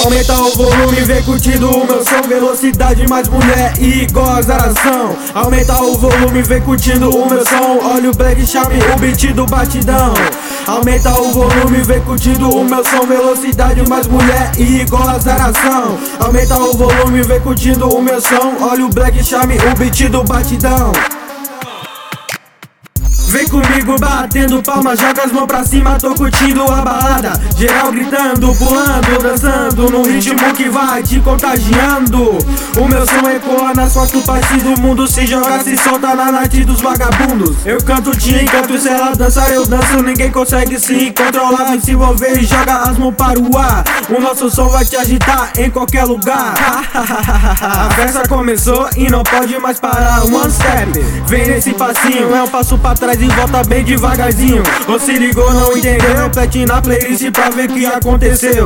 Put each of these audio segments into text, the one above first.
Aumenta o volume, vem curtindo o meu som. Velocidade mais mulher e igual azaração. Aumenta o volume, vem curtindo o meu som. Olha o black, chame o beat do batidão. Aumenta o volume, vem curtindo o meu som. Velocidade mais mulher e igual azaração. Aumenta o volume, vem curtindo o meu som. Olha o black, chame o beat do batidão. Vem comigo batendo palmas, joga as mãos pra cima, tô curtindo a balada. Geral gritando, pulando, dançando, num ritmo que vai te contagiando. O meu som ecoa nas quatro partes do mundo, se joga, se solta na night dos vagabundos. Eu canto, te encanto, se ela dançar eu danço. Ninguém consegue se controlar, vem se envolver e joga as mãos para o ar. O nosso som vai te agitar em qualquer lugar. A festa começou e não pode mais parar. One step, vem nesse passinho, é um passo pra trás e volta bem devagarzinho. Ou se ligou, não entendeu? Repete na playlist pra ver o que aconteceu.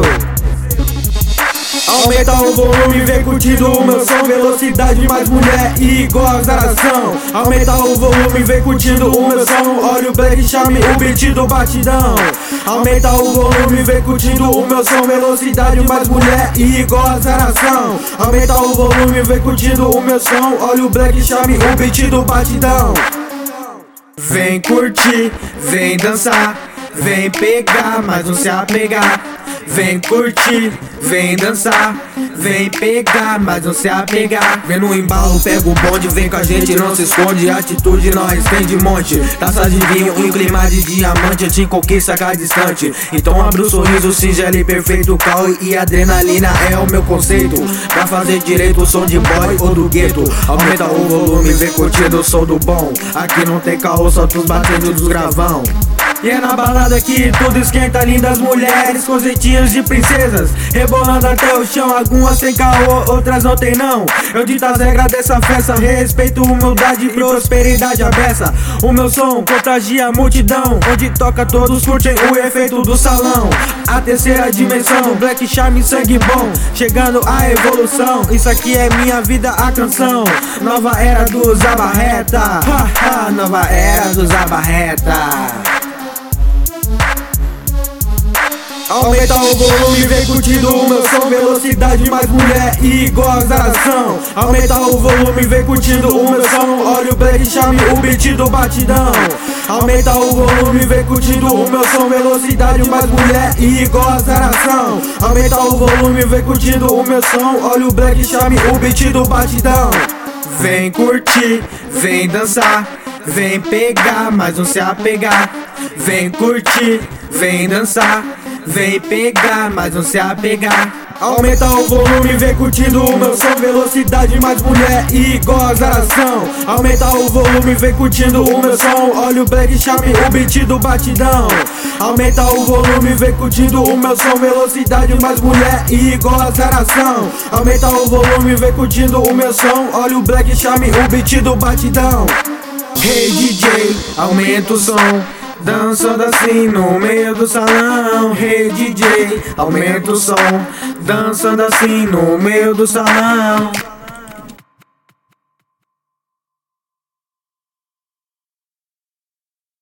Aumenta o volume, vem curtindo o meu som. Velocidade mais mulher e igual azaração. Aumenta o volume, vem curtindo o meu som. Olha o black, chame o beat do batidão. Aumenta o volume, vem curtindo o meu som. Velocidade mais mulher e igual azaração. Aumenta o volume, vem curtindo o meu som. Olha o black, chame o beat do batidão. Vem curtir, vem dançar, vem pegar, mas não se apegar. Vem curtir, vem dançar, vem pegar, mas não se apegar. Vem no embalo, pega o bonde, vem com a gente, não se esconde. Atitude nós tem de monte, taça de vinho, um clima de diamante. Eu te conquista a distante, então abre o sorriso singelo e perfeito. Caos e adrenalina é o meu conceito, pra fazer direito o som de boy ou do gueto. Aumenta o volume, vem curtindo o som do bom. Aqui não tem caô, só os batendo dos gravão. E é na balada que tudo esquenta, lindas mulheres com jeitinhos de princesas, rebolando até o chão, algumas sem caô, outras não tem não. Eu dito as regras dessa festa, respeito, humildade e prosperidade à beça. O meu som contagia a multidão, onde toca todos curtem o efeito do salão. A terceira dimensão, black charme, sangue bom, chegando a evolução. Isso aqui é minha vida, a canção. Nova era dos abarreta, nova era dos abarreta. Aumenta o volume, vem curtindo o meu som. Velocidade mais mulher e igual azaração. Aumenta o volume, vem curtindo o meu som. Olha o black, chame o beat do batidão. Aumenta o volume, vem curtindo o meu som. Velocidade mais mulher e igual azaração. Aumenta o volume, vem curtindo o meu som. Olha o black, chame o beat do batidão. Vem curtir, vem dançar, vem pegar, mas não se apegar. Vem curtir, vem dançar, vem pegar, mas não se apegar. Aumenta o volume, vem curtindo o meu som. Velocidade mais mulher e igual azaração. Aumenta o volume, vem curtindo o meu som. Olha o black, chame o beat do batidão. Aumenta o volume, vem curtindo o meu som. Velocidade mais mulher e igual azaração. Aumenta o volume, vem curtindo o meu som. Olha o black, chame o beat do batidão. Hey DJ, aumenta o som, dançando assim no meio do salão. Hey DJ, aumenta o som, dançando assim no meio do salão.